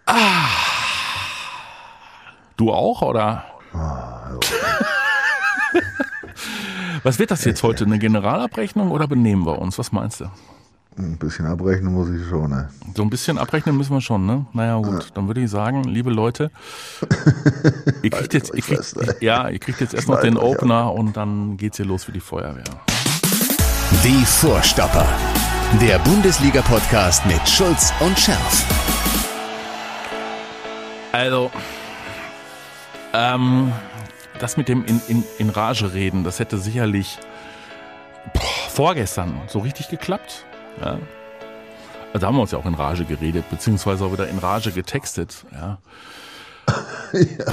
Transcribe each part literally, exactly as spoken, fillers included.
Ah. Du auch, oder? Ah, ja. Was wird das jetzt heute? Eine Generalabrechnung oder benehmen wir uns? Was meinst du? Ein bisschen abrechnen muss ich schon, ne? So ein bisschen abrechnen müssen wir schon, ne? Naja, gut. Ja. Dann würde ich sagen, liebe Leute, ihr kriegt jetzt, ihr kriegt, fest, ja, ihr kriegt jetzt erst noch den Opener an. Und dann geht's hier los für die Feuerwehr. Die Vorstopper. Der Bundesliga-Podcast mit Schulz und Scherf. Also, ähm, das mit dem in, in, in Rage reden, das hätte sicherlich boah, vorgestern so richtig geklappt. Ja. Also da haben wir uns ja auch in Rage geredet, beziehungsweise auch wieder in Rage getextet. Ja. Ja.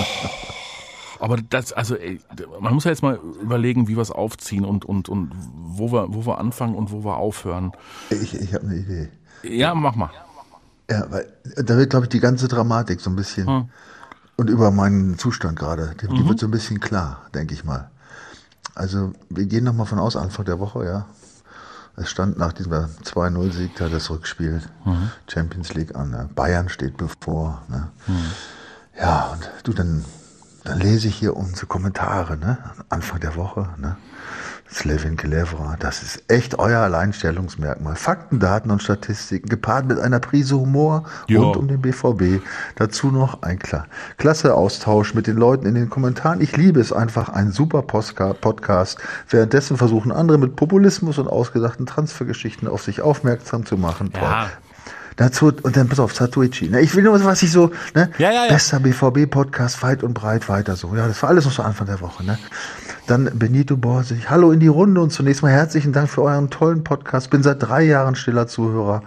Aber das, also ey, man muss ja jetzt mal überlegen, wie wir es aufziehen und, und, und wo wir, wo wir anfangen und wo wir aufhören. Ich, ich habe eine Idee. Ja, mach mal. Ja, weil da wird, glaube ich, die ganze Dramatik so ein bisschen hm. und über meinen Zustand gerade, die, die mhm. wird so ein bisschen klar, denke ich mal. Also wir gehen nochmal von aus, Anfang der Woche, ja. Es stand nach diesem zwei null Sieg da das Rückspiel mhm. Champions League an. Ne? Bayern steht bevor. Ne? Mhm. Ja, und du, dann, dann lese ich hier unsere Kommentare, ne? Anfang der Woche, ne? Slavin Kelevra, das ist echt euer Alleinstellungsmerkmal. Fakten, Daten und Statistiken, gepaart mit einer Prise Humor jo. rund um den B V B. Dazu noch ein klar. Klasse Austausch mit den Leuten in den Kommentaren. Ich liebe es einfach, ein super Podcast. Währenddessen versuchen andere mit Populismus und ausgedachten Transfergeschichten auf sich aufmerksam zu machen. Ja. Dazu, und dann pass auf, Satuichi. Ne? Ich will nur, was ich so, ne? Ja, ja, ja. Bester B V B-Podcast, weit und breit weiter so. Ja, das war alles noch so Anfang der Woche, ne? Dann Benito Borsig. Hallo in die Runde und zunächst mal herzlichen Dank für euren tollen Podcast. Bin seit drei Jahren stiller Zuhörer.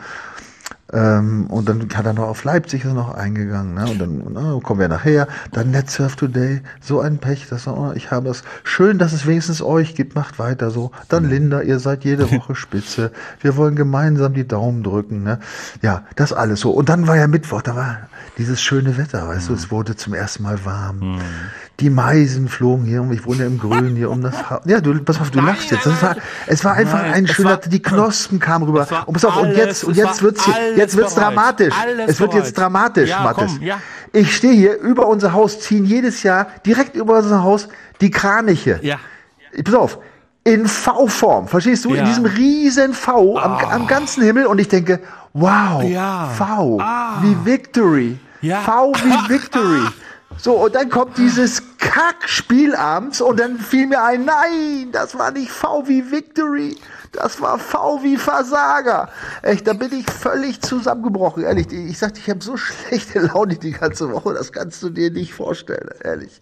Ähm, und dann hat er noch auf Leipzig ist noch eingegangen, ne? Und dann na, kommen wir nachher. Dann NetSurf Today, so ein Pech, das war, ich habe es. Schön, dass es wenigstens euch gibt, macht weiter so. Dann Linda, ihr seid jede Woche spitze. Wir wollen gemeinsam die Daumen drücken, ne? Ja, das alles so. Und dann war ja Mittwoch, da war dieses schöne Wetter, weißt mhm. du, es wurde zum ersten Mal warm. Mhm. Die Meisen flogen hier, ich wohne im Grün hier um das Haus. Ja, du, pass auf, du lachst jetzt. Das war, es war einfach Nein, ein schöner, die Knospen kamen rüber. Und pass auf, alles, und jetzt, und jetzt wird's hier, jetzt wird's bereit. dramatisch. Alles es wird bereit. jetzt dramatisch, ja, Mathis. Komm, ja. Ich stehe hier, über unser Haus ziehen jedes Jahr, direkt über unser Haus, die Kraniche. Ja. Pass auf, in V-Form, verstehst du? Ja. In diesem riesen V am, oh. am ganzen Himmel. Und ich denke, wow, ja. V, ah. wie Victory. Ja. V wie Victory. So, und dann kommt dieses Kackspiel abends und dann fiel mir ein, nein, das war nicht V wie Victory, das war V wie Versager. Echt, da bin ich völlig zusammengebrochen, ehrlich. Ich sagte, ich habe so schlechte Laune die ganze Woche, das kannst du dir nicht vorstellen, ehrlich.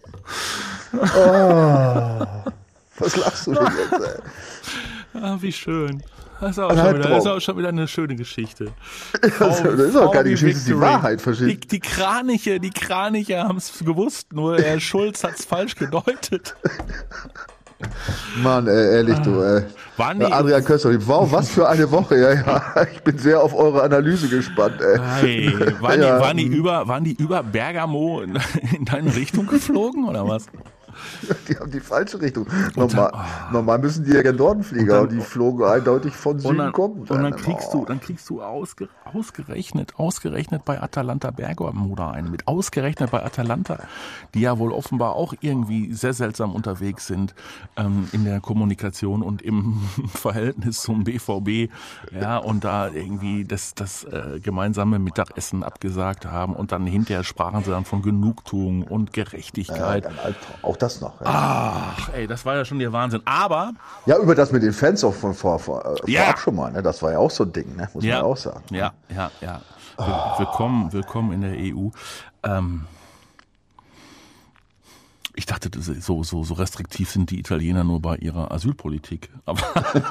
Oh, was lachst du denn jetzt, ey? Ah, wie schön. Das ist, auch schon wieder, das ist auch schon wieder eine schöne Geschichte. Das ist auch keine Geschichte, das ist die Wahrheit, verstehst du? Die, die Kraniche, die Kraniche haben es gewusst, nur Herr Schulz hat es falsch gedeutet. Mann, ey, ehrlich, du, ey. Die, Adrian Köster, wow, was für eine Woche, ja, ja. Ich bin sehr auf eure Analyse gespannt, ey. Hey, waren, ja. die, waren, die über, waren die über Bergamo in, in deine Richtung geflogen, oder was? Die haben die falsche Richtung. Normal, dann, oh. normal müssen die ja gen Norden fliegen, aber die flogen eindeutig von Süden dann, kommen. Und dann kriegst oh. du, dann kriegst du ausge, ausgerechnet, ausgerechnet bei Atalanta Bergamo da ein. Mit ausgerechnet bei Atalanta, die ja wohl offenbar auch irgendwie sehr seltsam unterwegs sind ähm, in der Kommunikation und im Verhältnis zum B V B. Ja, und da irgendwie das, das äh, gemeinsame Mittagessen abgesagt haben und dann hinterher sprachen sie dann von Genugtuung und Gerechtigkeit. Ja, dann auch das noch. Ja. Ach, ey, das war ja schon der Wahnsinn. Aber ja, über das mit den Fans auch von vor, vor, ja. vorab schon mal, ne? Das war ja auch so ein Ding, ne? Muss ja. man auch sagen. Ja, ja, ja. Oh. Willkommen, willkommen in der E U. Ähm, ich dachte, so, so, so restriktiv sind die Italiener nur bei ihrer Asylpolitik. Aber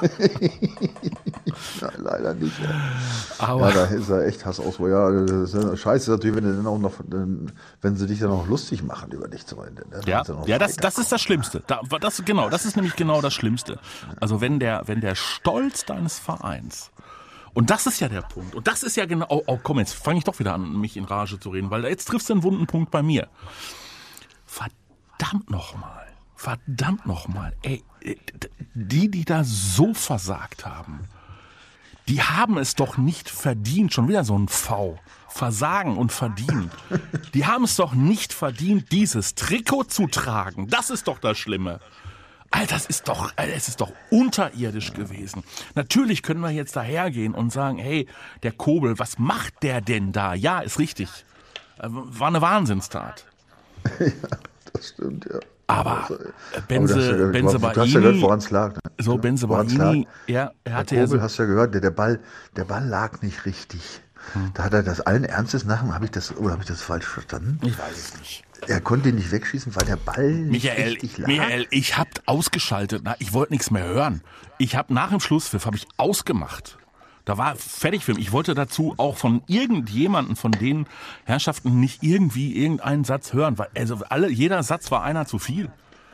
ja, leider nicht. Ja. Aber ja, da ist ja echt Hass aus. Ja, das ist scheiße natürlich, wenn, dann auch noch, wenn sie dich dann auch lustig machen über dich zum Ende. Ne? Ja, ja das, das ist das Schlimmste. Da, das, genau, das ist nämlich genau das Schlimmste. Also wenn der, wenn der Stolz deines Vereins, und das ist ja der Punkt, und das ist ja genau, oh, oh komm, jetzt fange ich doch wieder an, mich in Rage zu reden, weil jetzt triffst du einen wunden Punkt bei mir. Verdammt nochmal, verdammt nochmal, ey, die, die da so versagt haben, Die haben es doch nicht verdient, schon wieder so ein V. Versagen und verdienen. Die haben es doch nicht verdient, dieses Trikot zu tragen. Das ist doch das Schlimme. Alter, das ist doch, es ist doch unterirdisch gewesen. Natürlich können wir jetzt dahergehen und sagen, hey, der Kobel, was macht der denn da? Ja, ist richtig. War eine Wahnsinnstat. Ja, das stimmt, ja. Aber Benze, ja, Benze du hast ja gehört, woran es lag. Ne? So, Benze Baini, er, er hatte der Kobel, ja so, hast du ja gehört, der, der Ball, der Ball lag nicht richtig. Hm. Da hat er das allen Ernstes nach, habe ich das, oder habe ich das falsch verstanden? Ich weiß es nicht. Er konnte ihn nicht wegschießen, weil der Ball nicht Michael, richtig lag. Michael, ich hab ausgeschaltet. Na, ich wollte nichts mehr hören. Ich habe nach dem Schlusspfiff habe ich ausgemacht. Da war fertig für mich. Ich wollte dazu auch von irgendjemanden von den Herrschaften nicht irgendwie irgendeinen Satz hören, weil also alle, jeder Satz war einer zu viel.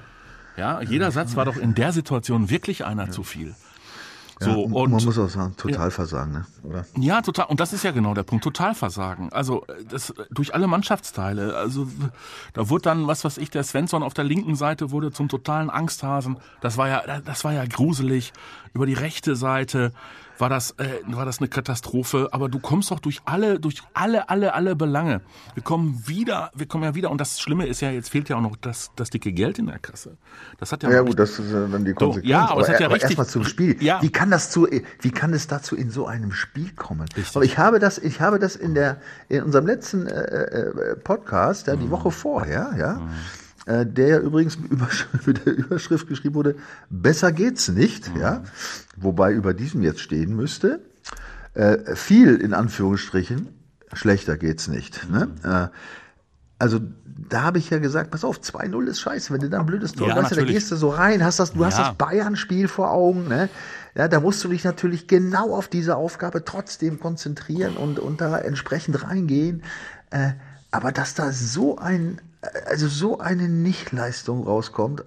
Ja, jeder Satz war doch in der Situation wirklich einer ja. zu viel. So, ja, und man muss auch sagen, Totalversagen, ne? Oder? Ja, total. Und das ist ja genau der Punkt. Totalversagen. Also das durch alle Mannschaftsteile. Also da wurde dann, was weiß ich, der Svensson auf der linken Seite wurde zum totalen Angsthasen. Das war ja, das war ja gruselig. Über die rechte Seite war das, äh, war das eine Katastrophe. Aber du kommst doch durch alle, durch alle, alle, alle Belange. Wir kommen wieder, wir kommen ja wieder. Und das Schlimme ist ja, jetzt fehlt ja auch noch das, das dicke Geld in der Kasse. Das hat ja. Ja gut, das ist ja dann die Konsequenz. So, ja, aber, aber es hat ja aber richtig. Erstmal zum Spiel. Ja. Wie kann das zu, wie kann es dazu in so einem Spiel kommen? Richtig. Aber ich habe das, ich habe das in der, in unserem letzten äh, äh, Podcast, ja, die mhm. Woche vorher, ja. Mhm. Der ja übrigens mit der Überschrift geschrieben wurde, besser geht's nicht, mhm. ja, wobei über diesem jetzt stehen müsste, äh, viel in Anführungsstrichen, schlechter geht's nicht. Mhm. Ne? Äh, also da habe ich ja gesagt, pass auf, zwei null ist scheiße, wenn du da ein blödes Tor ja, hast, da gehst du so rein, hast das, du ja. hast das Bayern-Spiel vor Augen, ne? Ja, da musst du dich natürlich genau auf diese Aufgabe trotzdem konzentrieren und, und da entsprechend reingehen. Äh, aber dass da so ein Also so eine Nichtleistung rauskommt,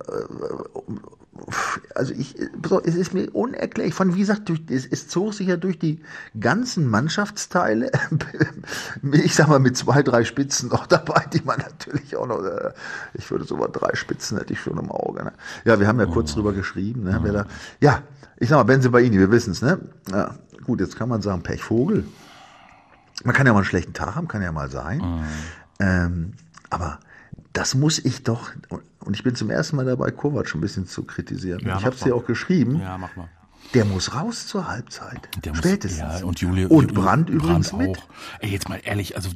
also ich, es ist mir unerklärlich. Von wie gesagt, durch, es, es zog sich ja durch die ganzen Mannschaftsteile. Ich sag mal mit zwei, drei Spitzen noch dabei, die man natürlich auch noch. Ich würde sogar drei Spitzen hätte ich schon im Auge. Ne? Ja, wir haben ja kurz drüber geschrieben. Ne? Wer da, ja, ich sag mal Benze Baini, wir wissen es. Ne? Ja, gut, jetzt kann man sagen Pechvogel. Man kann ja mal einen schlechten Tag haben, kann ja mal sein. Mhm. Ähm, aber das muss ich doch, und ich bin zum ersten Mal dabei, Kovac ein bisschen zu kritisieren. Ja, ich habe es dir auch geschrieben. Ja, mach mal. Der muss raus zur Halbzeit. Der Spätestens. Muss, ja, und Julia, und Brandt übrigens Brandt mit. Auch. Ey, jetzt mal ehrlich, also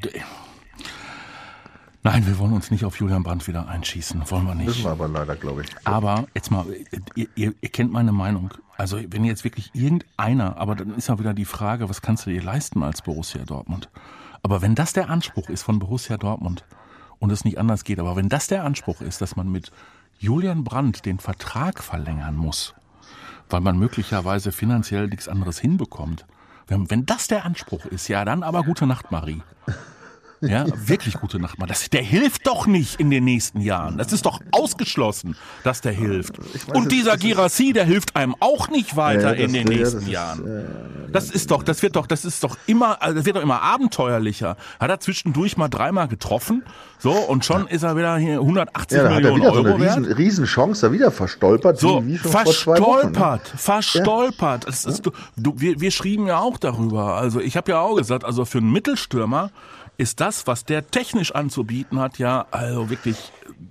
nein, wir wollen uns nicht auf Julian Brandt wieder einschießen, wollen wir nicht. Müssen wir aber leider, glaube ich. Aber jetzt mal, ihr, ihr, ihr kennt meine Meinung. Also wenn jetzt wirklich irgendeiner, aber dann ist ja wieder die Frage, was kannst du dir leisten als Borussia Dortmund? Aber wenn das der Anspruch ist von Borussia Dortmund, und es nicht anders geht. Aber wenn das der Anspruch ist, dass man mit Julian Brandt den Vertrag verlängern muss, weil man möglicherweise finanziell nichts anderes hinbekommt, wenn, wenn das der Anspruch ist, ja, dann aber gute Nacht, Marie. Ja, wirklich gute Nacht, Marie. Das, der hilft doch nicht in den nächsten Jahren. Das ist doch ausgeschlossen, dass der hilft. Weiß, und dieser Girassi, der hilft einem auch nicht weiter ja, in den ja, nächsten Jahren. Ist, ja, das ist doch, das wird doch, das ist doch immer, das wird doch immer abenteuerlicher. Hat er zwischendurch mal dreimal getroffen, so, und schon ja. ist er wieder hier hundertachtzig ja, Millionen Euro so eine wert. Riesen, Riesenchance, da wieder verstolpert. So, wie schon verstolpert, vor zwei Wochen, ne? verstolpert. Ja. Das ist, du, du, wir, wir schrieben ja auch darüber. Also ich habe ja auch gesagt, also für einen Mittelstürmer ist das, was der technisch anzubieten hat, ja, also wirklich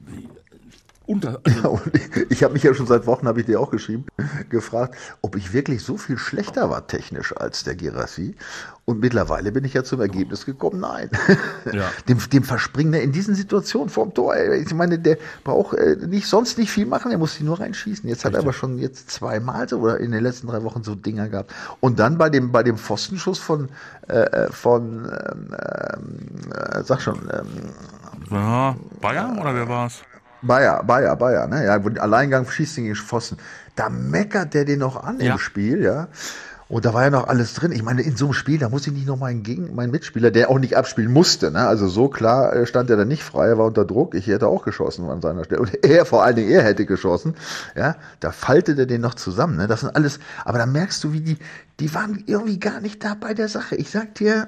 unter. Also ja, und ich ich habe mich ja schon seit Wochen, habe ich dir auch geschrieben, gefragt, ob ich wirklich so viel schlechter war technisch als der Girassi. Und mittlerweile bin ich ja zum Ergebnis gekommen, nein. Ja. Dem, dem verspringen in diesen Situationen vorm Tor. Ich meine, der braucht nicht, sonst nicht viel machen, er muss sie nur reinschießen. Jetzt Richtig. Hat er aber schon jetzt zweimal so oder in den letzten drei Wochen so Dinger gehabt. Und dann bei dem, bei dem Pfostenschuss von, äh, von ähm, äh, sag schon, ähm, ja, Bayern oder wer war's? Bayer, Bayer, Bayer, ne? Ja, Alleingang schießt ihn gegen Pfosten. Da meckert der den noch an ja. im Spiel, ja. Und da war ja noch alles drin. Ich meine, in so einem Spiel, da muss ich nicht noch meinen Gegen, meinen Mitspieler, der auch nicht abspielen musste, ne? Also so klar stand er da nicht frei, er war unter Druck. Ich hätte auch geschossen an seiner Stelle. Und er, vor allen Dingen er hätte geschossen, ja. Da faltet er den noch zusammen, ne? Das sind alles, aber da merkst du, wie die, die waren irgendwie gar nicht da bei der Sache. Ich sag dir,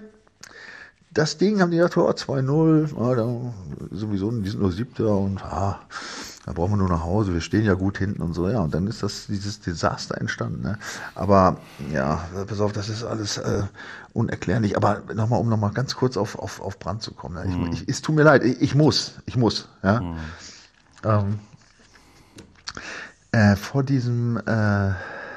das Ding haben die gedacht, oh, zwei null, ah, da, sowieso, die sind nur Siebter und ah, Da brauchen wir nur nach Hause, wir stehen ja gut hinten und so, ja, und dann ist das dieses Desaster entstanden. Ne? Aber ja, pass auf, das ist alles äh, unerklärlich. Aber nochmal, um nochmal ganz kurz auf, auf, auf Brandt zu kommen. Ne? Mhm. Ich, ich, es tut mir leid, ich, ich muss, ich muss. Ja? Mhm. Ähm, äh, vor diesem, äh,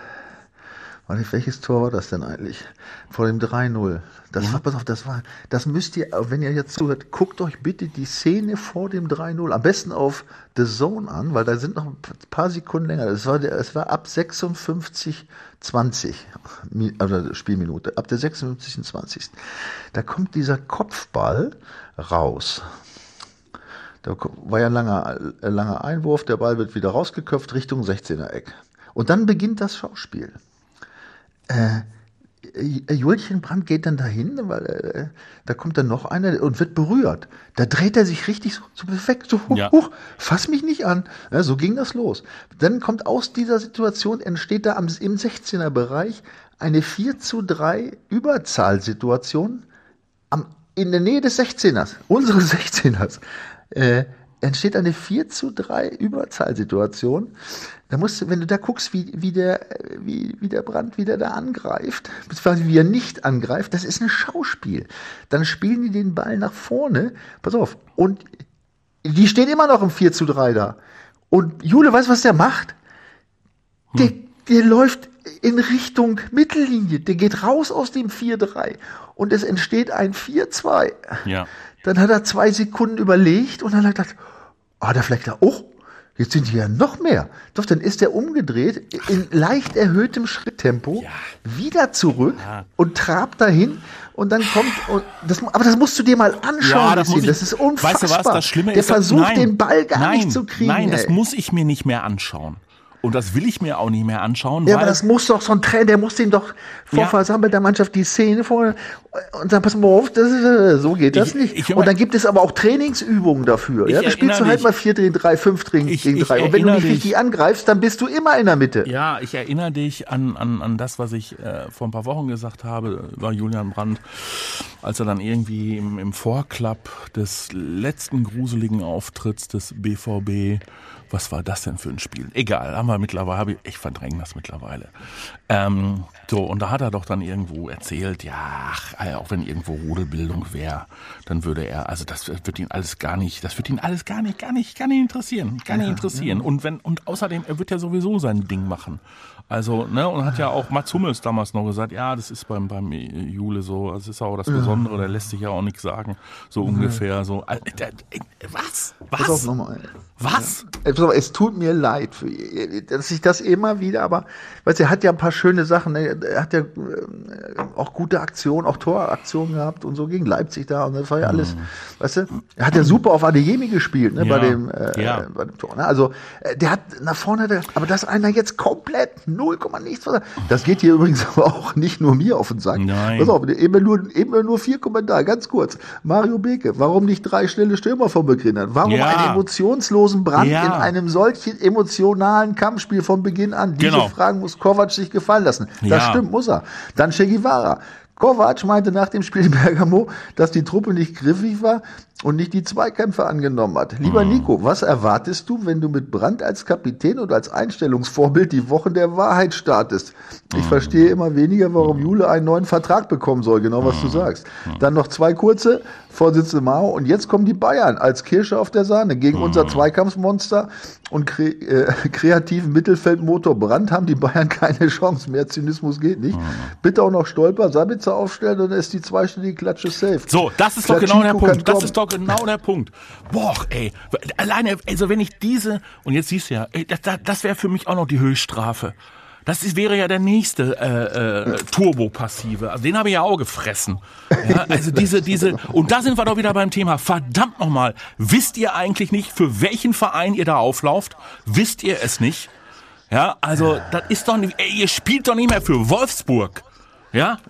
welches Tor war das denn eigentlich? Vor dem drei null. Das ja. war, pass auf, das war, das müsst ihr, wenn ihr jetzt zuhört, guckt euch bitte die Szene vor dem drei null, am besten auf The Zone an, weil da sind noch ein paar Sekunden länger. Das war, der, es war ab sechsundfünfzig zwanzig, also Spielminute, ab der sechsundfünfzigsten zwanzigsten Da kommt dieser Kopfball raus. Da war ja ein langer, langer Einwurf, der Ball wird wieder rausgeköpft Richtung sechzehner Eck. Und dann beginnt das Schauspiel. Äh, Julchen Brandt geht dann dahin, weil äh, da kommt dann noch einer und wird berührt. Da dreht er sich richtig so, so perfekt, so hoch, ja. hoch, fass mich nicht an. Ja, so ging das los. Dann kommt aus dieser Situation, entsteht da am, im sechzehner Bereich eine vier zu drei Überzahlsituation am, in der Nähe des sechzehners, unseres sechzehners. Äh, entsteht eine vier zu drei Überzahlsituation. Da musst du, wenn du da guckst, wie, wie der, wie, wie der Brandt wieder da angreift, beziehungsweise wie er nicht angreift, das ist ein Schauspiel. Dann spielen die den Ball nach vorne, pass auf, und die stehen immer noch im vier zu drei da. Und Jule, weißt du, was der macht? Der, hm. der läuft in Richtung Mittellinie, der geht raus aus dem vier drei und es entsteht ein vier zwei. Ja. Dann hat er zwei Sekunden überlegt und dann hat er gedacht, ah, da vielleicht da, oh, jetzt sind die ja noch mehr. Doch, dann ist er umgedreht, in leicht erhöhtem Schritttempo, ja. wieder zurück ja. und trabt dahin und dann kommt, und das, aber das musst du dir mal anschauen, ja, das, ich, das ist unfassbar. Weißt du was, das Schlimme Der ist, versucht nein, den Ball gar nein, nicht zu kriegen. Nein, das ey. muss ich mir nicht mehr anschauen. Und das will ich mir auch nicht mehr anschauen. Ja, weil aber das muss doch so ein Trainer, der muss dem doch vor ja. versammelter Mannschaft die Szene vor und dann pass mal auf, das ist, so geht das ich, nicht. Ich, ich, und dann gibt es aber auch Trainingsübungen dafür. Ja, da spielst du halt dich. mal vier gegen drei, fünf gegen drei. Und wenn du nicht dich. richtig angreifst, dann bist du immer in der Mitte. Ja, ich erinnere dich an, an, an das, was ich äh, vor ein paar Wochen gesagt habe, war Julian Brandt, als er dann irgendwie im, im Vorklapp des letzten gruseligen Auftritts des B V B, was war das denn für ein Spiel? Egal, haben wir mittlerweile, habe ich, ich verdränge das mittlerweile. Ähm, so, und da hat er doch dann irgendwo erzählt, ja, ach, auch wenn irgendwo Rudelbildung wäre, dann würde er, also das wird ihn alles gar nicht, das wird ihn alles gar nicht, gar nicht, gar nicht interessieren, gar nicht ja, interessieren. Ja. Und wenn, und außerdem, er wird ja sowieso sein Ding machen. Also, ne, und hat ja auch Mats Hummels damals noch gesagt, ja, das ist beim, beim Jule so, das ist auch das Besondere, der lässt sich ja auch nichts sagen, so mhm. ungefähr, so, was? Was? Pass auf nochmal. Was? Ja. Es tut mir leid, dass ich das immer wieder, aber, weißt du, er hat ja ein paar schöne Sachen, er hat ja auch gute Aktionen, auch Toraktionen gehabt und so gegen Leipzig da und das war ja alles, mhm. weißt du, er hat ja super auf Adeyemi gespielt, ne, ja. bei dem, äh, ja. bei dem Tor, ne? Also, der hat nach vorne, der, aber dass einer jetzt komplett null Komma nichts, das geht hier übrigens aber auch nicht nur mir auf den Sack. Nein. Pass auf, immer nur, immer nur vier Kommentare, ganz kurz. Mario Beke, warum nicht drei schnelle Stürmer vom Beginn an? Warum ja. einen emotionslosen Brand ja. in einem solchen emotionalen Kampfspiel von Beginn an? Diese genau. Fragen muss Kovac sich gefallen lassen. Das ja. stimmt, muss er. Dann Che Guevara. Kovac meinte nach dem Spiel in Bergamo, dass die Truppe nicht griffig war und nicht die Zweikämpfe angenommen hat. Lieber mhm. Nico, was erwartest du, wenn du mit Brandt als Kapitän und als Einstellungsvorbild die Wochen der Wahrheit startest? Ich mhm. verstehe immer weniger, warum Jule einen neuen Vertrag bekommen soll, genau was mhm. du sagst. Dann noch zwei kurze, Vorsitzende Mao, und jetzt kommen die Bayern als Kirsche auf der Sahne gegen mhm. unser Zweikampfmonster und kre äh, kreativen Mittelfeldmotor Brandt haben die Bayern keine Chance mehr. Zynismus geht nicht. Mhm. Bitte auch noch Stolper, Sabitzer aufstellen und dann ist die zweistellige Klatsche safe. So, das ist doch genau der Punkt. Das ist doch genau der Punkt. Boah, ey, alleine, also wenn ich diese, und jetzt siehst du ja, ey, das, das wäre für mich auch noch die Höchststrafe. Das ist, wäre ja der nächste äh, äh, Turbo-Passive. Also den habe ich ja auch gefressen. Ja, also diese, diese, und da sind wir doch wieder beim Thema. Verdammt nochmal, wisst ihr eigentlich nicht, für welchen Verein ihr da auflauft? Wisst ihr es nicht? Ja, also das ist doch nicht, ey, ihr spielt doch nicht mehr für Wolfsburg. Ja?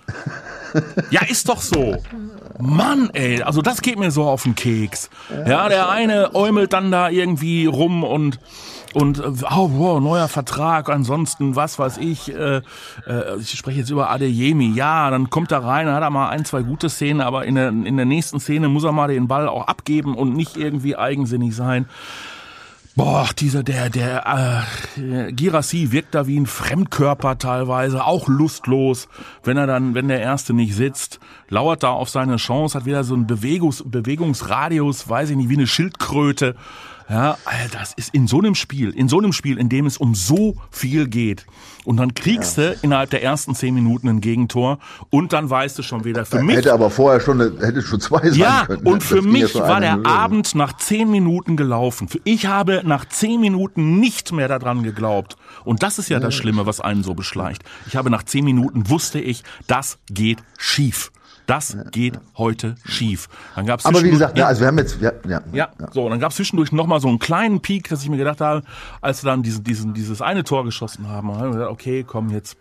Ja, ist doch so. Mann, ey, also das geht mir so auf den Keks. Ja, der eine äumelt dann da irgendwie rum und und oh, wow, neuer Vertrag, ansonsten was weiß ich, äh, äh, ich spreche jetzt über Adeyemi, ja, dann kommt er rein, dann hat er mal ein, zwei gute Szenen, aber in der, in der nächsten Szene muss er mal den Ball auch abgeben und nicht irgendwie eigensinnig sein. Boah, dieser, der, der, äh, Girassi wirkt da wie ein Fremdkörper teilweise, auch lustlos, wenn er dann, wenn der Erste nicht sitzt, lauert da auf seine Chance, hat wieder so einen Bewegungs, Bewegungsradius, weiß ich nicht, wie eine Schildkröte. Ja, das ist in so einem Spiel, in so einem Spiel, in dem es um so viel geht. Und dann kriegst ja. du innerhalb der ersten zehn Minuten ein Gegentor und dann weißt du schon wieder, für mich... Hätte aber vorher schon, hätte schon zwei sein ja, können. Ja, und für mich ja war der Minute. Abend nach zehn Minuten gelaufen. Ich habe nach zehn Minuten nicht mehr daran geglaubt. Und das ist ja, ja das Schlimme, was einen so beschleicht. Ich habe nach zehn Minuten, wusste ich, das geht schief. Das geht heute schief. Dann gab's Aber wie gesagt, ja, also wir haben jetzt, ja, ja, ja, ja. so, dann gab es zwischendurch nochmal so einen kleinen Peak, dass ich mir gedacht habe, als sie dann diesen, diesen, dieses eine Tor geschossen haben, habe ich gesagt, okay, komm jetzt,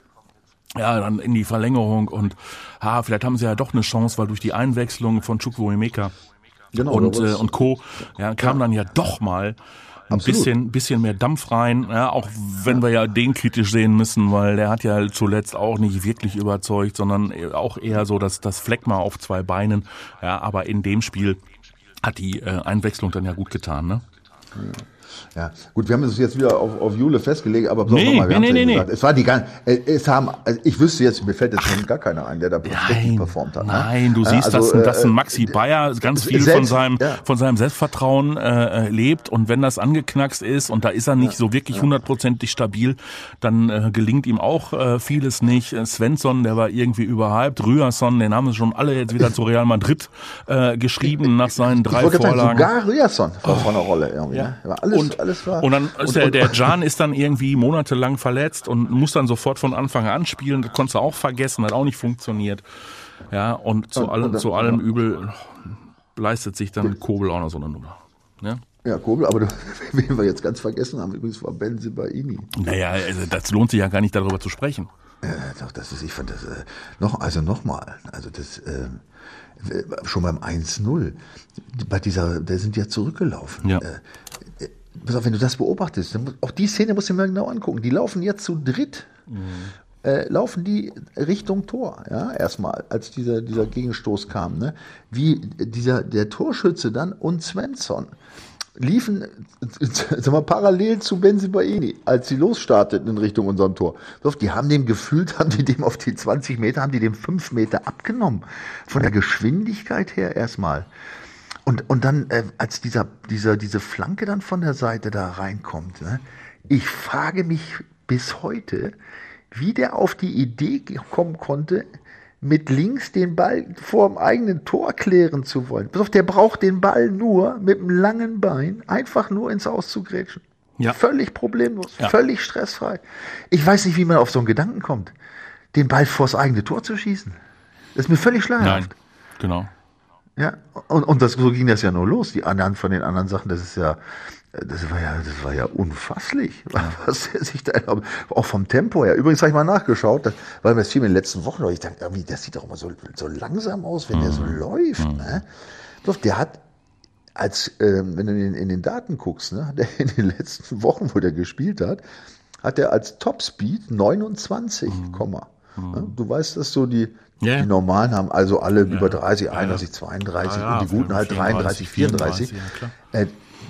ja, dann in die Verlängerung und, ha, vielleicht haben sie ja doch eine Chance, weil durch die Einwechslung von Chukwuemeka genau, und, äh, und Co., ja, kam ja. dann ja doch mal ein Absolut. bisschen, bisschen mehr Dampf rein, ja, auch wenn wir ja den kritisch sehen müssen, weil der hat ja zuletzt auch nicht wirklich überzeugt, sondern auch eher so das, das Phlegma auf zwei Beinen, ja, aber in dem Spiel hat die äh, Einwechslung dann ja gut getan, ne? Ja. Ja, gut, wir haben es jetzt wieder auf, auf Jule festgelegt, aber nee, nochmal, wir nee, nee, ja nee. gesagt, es war die ganze, es haben, also ich wüsste jetzt, mir fällt jetzt Ach, gar keiner ein, der da richtig performt hat. Nein, ne? du siehst, also, dass, dass ein Maxi Bayer ganz viel selbst, von seinem, ja. von seinem Selbstvertrauen äh, lebt und wenn das angeknackst ist und da ist er nicht ja. so wirklich hundertprozentig stabil, dann äh, gelingt ihm auch äh, vieles nicht. Svensson, der war irgendwie überhyped, Ryerson, den haben sie schon alle jetzt wieder zu Real Madrid äh, geschrieben nach seinen drei ich Vorlagen. Sagen, sogar Ryerson war oh. von der Rolle irgendwie. Ja. Ne? Alles, und, alles war. Und dann ist und, der, der Can ist dann irgendwie monatelang verletzt und muss dann sofort von Anfang an spielen. Das konntest du auch vergessen, hat auch nicht funktioniert. Ja, und zu und, allem, und, zu allem Übel leistet sich dann Kobel auch noch so eine Nummer. Ja, ja Kobel, aber wen wir jetzt ganz vergessen haben, übrigens war Bensebaini. Naja, also das lohnt sich ja gar nicht darüber zu sprechen. Ja, doch, das ist, ich fand das, äh, noch, also nochmal, also das, äh, schon beim eins null, bei dieser, der sind ja zurückgelaufen. Ja. Äh, Pass auf, wenn du das beobachtest, dann, auch die Szene musst du dir mal genau angucken. Die laufen jetzt zu dritt, mhm. äh, laufen die Richtung Tor, ja, erstmal, als dieser, dieser Gegenstoß kam, ne? Wie dieser, der Torschütze dann und Svensson liefen, sag mal, parallel zu Bensebaini, als sie losstarteten in Richtung unserem Tor. Die haben dem gefühlt, haben die dem auf die zwanzig Meter, haben die dem fünf Meter abgenommen. Von der Geschwindigkeit her erstmal. Und, und dann, äh, als dieser, dieser, diese Flanke dann von der Seite da reinkommt, ne, ich frage mich bis heute, wie der auf die Idee kommen konnte, mit links den Ball vor dem eigenen Tor klären zu wollen. Pass auf, der braucht den Ball nur mit einem langen Bein einfach nur ins Aus zu grätschen. Ja. Völlig problemlos, ja. völlig stressfrei. Ich weiß nicht, wie man auf so einen Gedanken kommt, den Ball vors eigene Tor zu schießen. Das ist mir völlig schleierhaft. Nein, genau. Ja, und, und das, so ging das ja nur los. Die anderen von den anderen Sachen, das ist ja, das war ja, das war ja unfasslich, ja. was der sich da, auch vom Tempo her. Übrigens habe ich mal nachgeschaut, das, weil mir das fiel in den letzten Wochen, ich dachte, irgendwie, das sieht doch immer so, so langsam aus, wenn mhm. der so läuft. Mhm. Ne? Doch, der hat, als, ähm, wenn du in, in den Daten guckst, ne, der in den letzten Wochen, wo der gespielt hat, hat er als Topspeed neunundzwanzig, mhm. Ja, du weißt, dass so die, yeah. die Normalen haben also alle ja. über dreißig, einunddreißig, zweiunddreißig ja, ja, und die Guten halt dreiunddreißig, vierunddreißig. Ja, äh,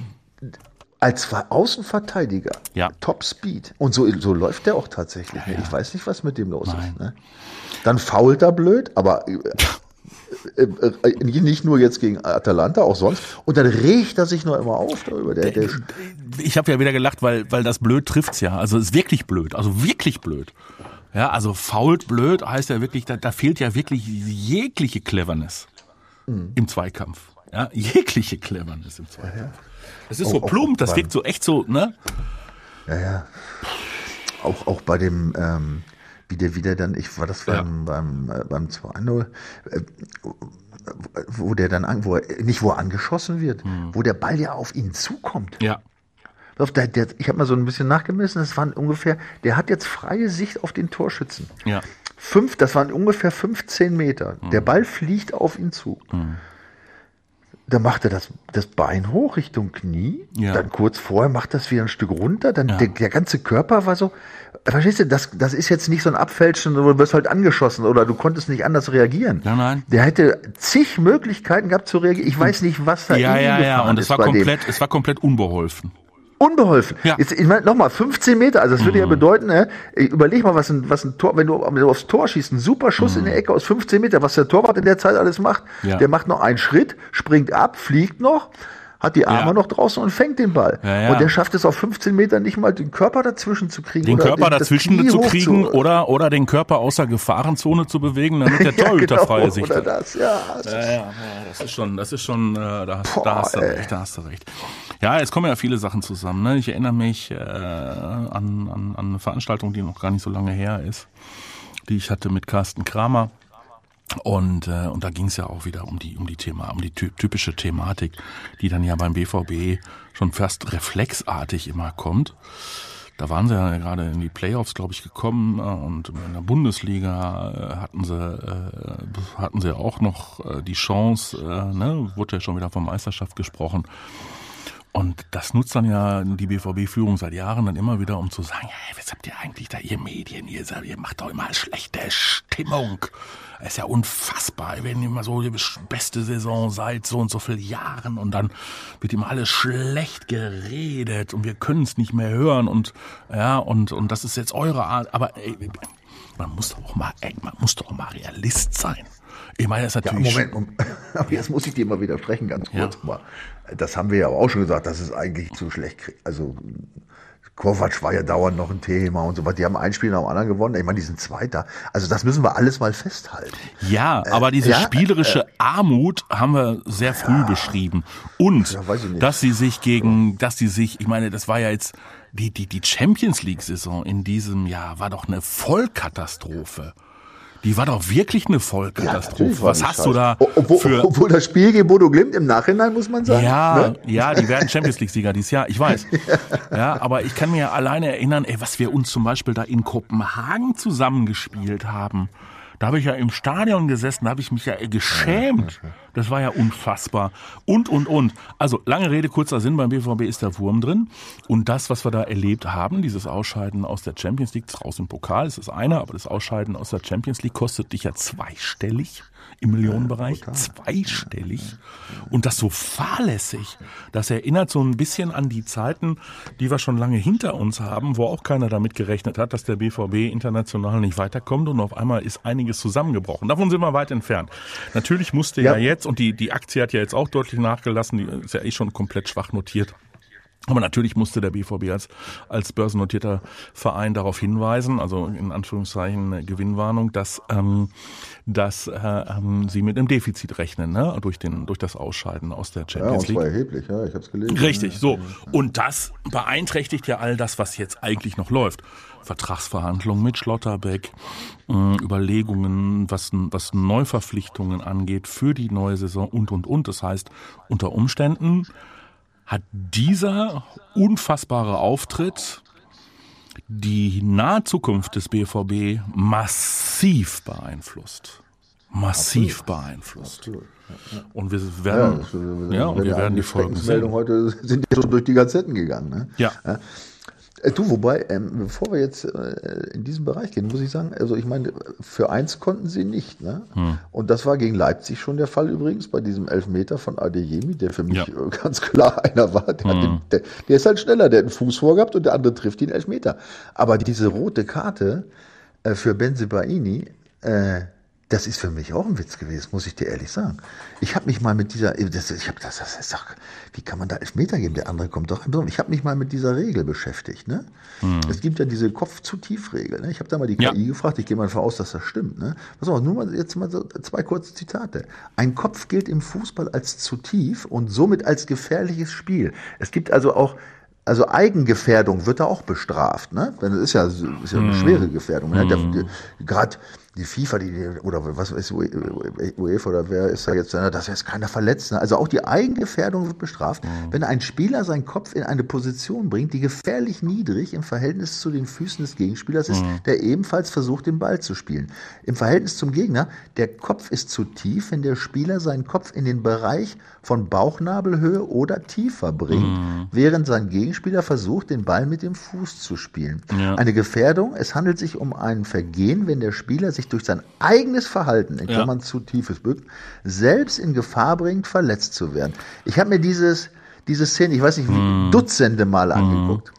als Außenverteidiger, ja. Top Speed. Und so, so läuft der auch tatsächlich. Ja, ja. Ich weiß nicht, was mit dem los Nein. ist. Ne? Dann fault er blöd, aber äh, äh, äh, nicht nur jetzt gegen Atalanta, auch sonst. Und dann regt er sich noch immer auf darüber. Der, der ich habe ja wieder gelacht, weil, weil das blöd trifft's ja. Also es ist wirklich blöd. Also wirklich blöd. Ja, also fault blöd heißt ja wirklich, da, da fehlt ja wirklich jegliche Cleverness mhm. im Zweikampf. Ja, jegliche Cleverness im Zweikampf. Ja, ja. Das ist auch, so plump, das wirkt so echt so, ne? Ja, ja. Auch, auch bei dem, ähm, wie der wieder dann, ich war das beim, ja. beim, äh, beim zwei null, äh, wo der dann, wo er, nicht wo er angeschossen wird, mhm. wo der Ball ja auf ihn zukommt. Ja. Der, der, ich habe mal so ein bisschen nachgemessen, das waren ungefähr, der hat jetzt freie Sicht auf den Torschützen. Ja. Fünf, das waren ungefähr fünfzehn Meter. Mhm. Der Ball fliegt auf ihn zu. Mhm. Da macht er das, das Bein hoch Richtung Knie, ja. dann kurz vorher macht das wieder ein Stück runter, dann ja. der, der ganze Körper war so, verstehst du, das, das ist jetzt nicht so ein Abfälschen, du wirst halt angeschossen oder du konntest nicht anders reagieren. Ja, nein. Der hätte zig Möglichkeiten gehabt zu reagieren. Ich weiß nicht, was da ja, ja, ja, und es war komplett, dem. es war komplett unbeholfen. Unbeholfen. Ja. Jetzt, ich meine, nochmal, fünfzehn Meter, also das würde mhm. ja bedeuten, ne, überleg mal, was ein, was ein Tor, wenn du, wenn du aufs Tor schießt, ein super Schuss mhm. in der Ecke aus fünfzehn Meter, was der Torwart in der Zeit alles macht. Ja. Der macht noch einen Schritt, springt ab, fliegt noch, hat die Arme ja. noch draußen und fängt den Ball. Ja, ja. Und der schafft es auf fünfzehn Metern nicht mal, den Körper dazwischen zu kriegen. Den oder Körper den, dazwischen zu kriegen zu, oder, oder den Körper außer Gefahrenzone zu bewegen, damit der Torhüter ja, genau, freie Sicht hat. Das, ja, das, ja, ja, ja, das ist schon, das ist schon, äh, da, Boah, da hast du ey. recht, da hast du recht. Ja, es kommen ja viele Sachen zusammen. Ne? Ich erinnere mich äh, an, an, an eine Veranstaltung, die noch gar nicht so lange her ist, die ich hatte mit Carsten Kramer. Und äh, und da ging es ja auch wieder um die um die Thema um die typische Thematik, die dann ja beim B V B schon fast reflexartig immer kommt. Da waren sie ja gerade in die Playoffs, glaube ich, gekommen, und in der Bundesliga hatten sie äh, hatten sie auch noch äh, die Chance, äh, ne, wurde ja schon wieder von Meisterschaft gesprochen. Und das nutzt dann ja die B V B-Führung seit Jahren dann immer wieder, um zu sagen, hey, was habt ihr eigentlich da, ihr Medien, ihr, ihr macht doch immer schlechte Stimmung. Es ist ja unfassbar, wenn ihr immer so die beste Saison seit so und so vielen Jahren und dann wird immer alles schlecht geredet und wir können es nicht mehr hören und ja, und und das ist jetzt eure Art. Aber ey, man muss doch auch mal, ey, man muss doch auch mal Realist sein. Ich meine, das ist natürlich... Ja, Moment, Moment. Aber jetzt muss ich dir mal widersprechen, ganz kurz ja. mal. Das haben wir ja auch schon gesagt, dass es eigentlich zu schlecht kriegt. Also Kovac war ja dauernd noch ein Thema und so was. Die haben ein Spiel nach dem anderen gewonnen. Ich meine, die sind Zweiter. Also das müssen wir alles mal festhalten. Ja, äh, aber diese ja, spielerische äh, Armut haben wir sehr früh ja, beschrieben. Und ja, dass sie sich gegen, dass sie sich, ich meine, das war ja jetzt, die, die, die Champions League-Saison in diesem Jahr war doch eine Vollkatastrophe. Die war doch wirklich eine Vollkatastrophe. Ja, was hast scheiße. du da obwohl, für... Obwohl das Spiel gegen Bodo Glimt im Nachhinein, muss man sagen. Ja, ne? ja, die werden Champions League-Sieger dieses Jahr, ich weiß. Ja, aber ich kann mir ja alleine erinnern, ey, was wir uns zum Beispiel da in Kopenhagen zusammengespielt haben. Da habe ich ja im Stadion gesessen, da habe ich mich ja geschämt. Das war ja unfassbar. Und, und, und. Also, lange Rede, kurzer Sinn, beim B V B ist der Wurm drin. Und das, was wir da erlebt haben, dieses Ausscheiden aus der Champions League, raus im Pokal, ist das eine, aber das Ausscheiden aus der Champions League kostet dich ja zweistellig im Millionenbereich. Ja, zweistellig. Und das so fahrlässig. Das erinnert so ein bisschen an die Zeiten, die wir schon lange hinter uns haben, wo auch keiner damit gerechnet hat, dass der B V B international nicht weiterkommt und auf einmal ist einiges zusammengebrochen. Davon sind wir weit entfernt. Natürlich musste ja, ja jetzt, und die, die Aktie hat ja jetzt auch deutlich nachgelassen, die ist ja eh schon komplett schwach notiert. Aber natürlich musste der B V B als, als börsennotierter Verein darauf hinweisen, also in Anführungszeichen Gewinnwarnung, dass, ähm, dass äh, ähm, sie mit einem Defizit rechnen, ne? durch, den, durch das Ausscheiden aus der Champions League. Ja, und zwar erheblich, ja, ich habe es gelesen. Richtig, so. Und das beeinträchtigt ja all das, was jetzt eigentlich noch läuft. Vertragsverhandlungen mit Schlotterbeck, äh, Überlegungen, was, was Neuverpflichtungen angeht für die neue Saison und, und, und. Das heißt, unter Umständen hat dieser unfassbare Auftritt die nahe Zukunft des B V B massiv beeinflusst. Massiv Absolut. beeinflusst. Absolut. Ja, ja. Und wir werden, ja, das, wir, ja, und wir werden die Folgen sehen. Heute sind ja schon durch die Gazetten gegangen. Ne? Ja. ja. Du, wobei, ähm, bevor wir jetzt äh, in diesen Bereich gehen, muss ich sagen, also ich meine, für eins konnten sie nicht. Ne? Hm. Und das war gegen Leipzig schon der Fall übrigens, bei diesem Elfmeter von Adeyemi, der für mich ja. ganz klar einer war. Der, hm. den, der, der ist halt schneller, der hat einen Fuß vorgehabt und der andere trifft ihn Elfmeter. Aber diese rote Karte äh, für Bensebaini, äh, das ist für mich auch ein Witz gewesen, muss ich dir ehrlich sagen. Ich habe mich mal mit dieser, das, ich habe das, das ist doch, wie kann man da Elfmeter geben? Der andere kommt doch. Ich habe mich mal mit dieser Regel beschäftigt. Ne? Hm. Es gibt ja diese Kopf-zu-tief-Regel. Ne? Ich habe da mal die ja. K I gefragt. Ich gehe mal davon aus, dass das stimmt. Ne? Pass auf, nur mal jetzt mal so zwei kurze Zitate. Ein Kopf gilt im Fußball als zu tief und somit als gefährliches Spiel. Es gibt also auch Also Eigengefährdung wird da auch bestraft, ne? Das ist ja, ist ja eine mm. schwere Gefährdung. Ne? Mm. Gerade die FIFA, die, oder was ist UEFA oder wer ist da jetzt, dass jetzt keiner verletzt. Ne? Also auch die Eigengefährdung wird bestraft, mm. wenn ein Spieler seinen Kopf in eine Position bringt, die gefährlich niedrig im Verhältnis zu den Füßen des Gegenspielers ist, mm. der ebenfalls versucht, den Ball zu spielen. Im Verhältnis zum Gegner, der Kopf ist zu tief, wenn der Spieler seinen Kopf in den Bereich von Bauchnabelhöhe oder tiefer bringt, mm. während sein Gegenspieler versucht, den Ball mit dem Fuß zu spielen. Ja. Eine Gefährdung, es handelt sich um ein Vergehen, wenn der Spieler sich durch sein eigenes Verhalten, in Klammern ja. zu tiefes Bücken, selbst in Gefahr bringt, verletzt zu werden. Ich habe mir dieses, diese Szene, ich weiß nicht, wie mm. Dutzende Mal mm. angeguckt.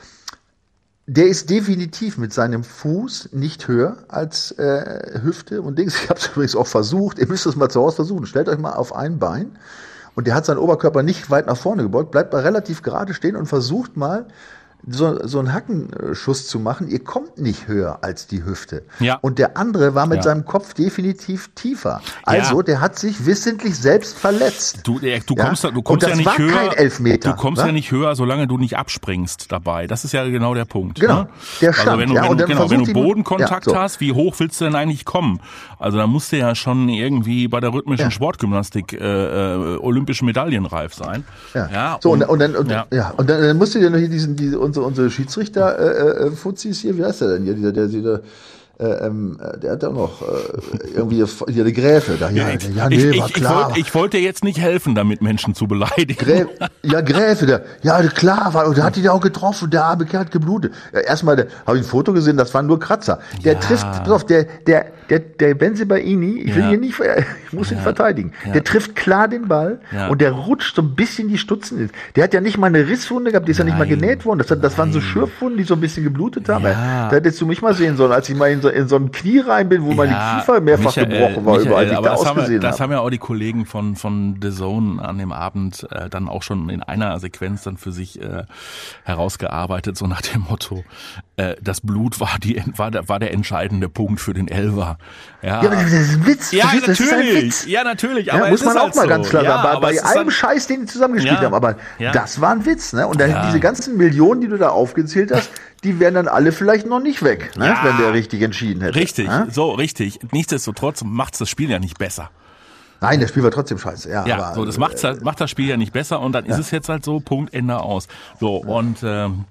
Der ist definitiv mit seinem Fuß nicht höher als äh, Hüfte und Dings. Ich habe es übrigens auch versucht. Ihr müsst es mal zu Hause versuchen. Stellt euch mal auf ein Bein und der hat seinen Oberkörper nicht weit nach vorne gebeugt, bleibt mal relativ gerade stehen und versucht mal so, so einen Hackenschuss zu machen. Ihr kommt nicht höher als die Hüfte. Ja. Und der andere war mit ja. seinem Kopf definitiv tiefer. Also ja. der hat sich wissentlich selbst verletzt. Du, du kommst, ja? du kommst ja nicht höher. Kein Elfmeter, du kommst wa? ja nicht höher, solange du nicht abspringst dabei. Das ist ja genau der Punkt. Genau. Ne? Der stand. Also wenn du, ja, wenn, du, genau, wenn du Bodenkontakt ja, so. hast, wie hoch willst du denn eigentlich kommen? Also da musst du ja schon irgendwie bei der rhythmischen ja. Sportgymnastik äh, äh, olympische Medaillenreif sein. Ja. ja so und, und dann und, ja. Ja, und dann, dann musst du dir noch hier diesen diese unsere unsere Schiedsrichter Da, äh, äh, Fuzis hier, wie heißt der denn hier? Dieser, der, der, äh, ähm, der hat auch noch äh, irgendwie hier die Gräfe. Da, ja, ich, ja, nee, ich, war ich, klar. Ich wollte, ich wollte jetzt nicht helfen, damit Menschen zu beleidigen. Grä, ja, Gräfe, der, ja, klar, war, der hat die da auch getroffen, der arme Kerl hat geblutet. Ja, erstmal habe ich ein Foto gesehen, das waren nur Kratzer. Der ja. trifft, pass auf, der, der, der, der Bensebaini, ich will ja. hier nicht, ich muss ja. ihn verteidigen. Ja. Der trifft klar den Ball ja. und der rutscht so ein bisschen die Stutzen. Der hat ja nicht mal eine Risswunde gehabt, die ist Nein. ja nicht mal genäht worden. Das, hat, das waren so Schürfwunden, die so ein bisschen geblutet haben. Ja. Da hättest du mich mal sehen sollen, als ich mal in so, in so ein Knie rein bin, wo ja. meine Kiefer mehrfach Michael, gebrochen war, Michael, überall, die ich aber da das ausgesehen haben wir, Das habe. haben ja auch die Kollegen von, von The Zone an dem Abend äh, dann auch schon in einer Sequenz dann für sich äh, herausgearbeitet, so nach dem Motto, äh, das Blut war, die, war, der, war der entscheidende Punkt für den Elfer. Ja, ja aber das ist ein Witz. Ja, das natürlich. Ist ein Witz. Ja, natürlich. Ja, aber muss man auch halt mal so. ganz klar ja, sagen. Bei, bei allem dann, Scheiß, den die zusammengespielt ja, haben. Aber ja. das war ein Witz. Ne? Und dann ja. diese ganzen Millionen, die du da aufgezählt hast, die wären dann alle vielleicht noch nicht weg, ne? Ja. wenn der richtig entschieden hätte. Richtig, ne? so richtig. Nichtsdestotrotz macht's das Spiel ja nicht besser. Nein, das Spiel war trotzdem scheiße. Ja, ja aber, so das macht's, äh, macht das Spiel ja nicht besser und dann ja. ist es jetzt halt so, Punkt, Ende aus. So, ja. und ähm,